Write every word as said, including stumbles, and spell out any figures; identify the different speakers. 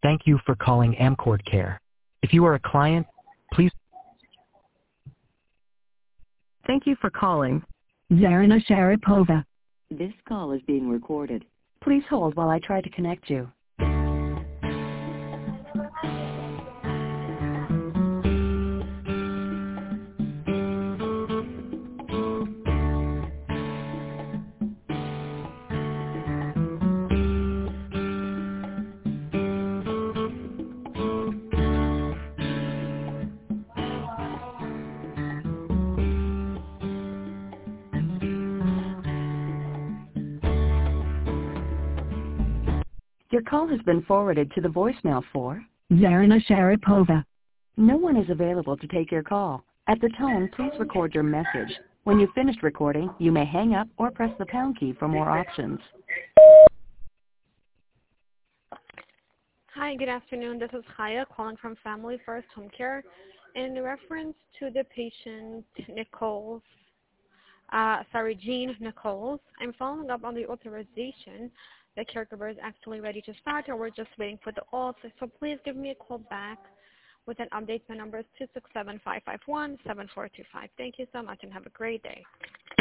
Speaker 1: Thank you for calling Amcord Care. If you are a client, please.
Speaker 2: Thank you for calling Zarina Sharapova.
Speaker 3: This call is being recorded.
Speaker 2: Please hold while I try to connect you. Your call has been forwarded to the voicemail for Zarina Sharapova. No one is available to take your call. At the tone, please record your message. When you've finished recording, you may hang up or press the pound key for more options.
Speaker 4: Hi, good afternoon. This is Chaya calling from Family First Home Care. In reference to the patient Nichols, uh, sorry, Jean Nichols, I'm following up on the authorization. The caregiver is actually ready to start, or we're just waiting for the auth. So please give me a call back with an update. My number is two six seven, five five one, seven four two five. Thank you so much and have a great day.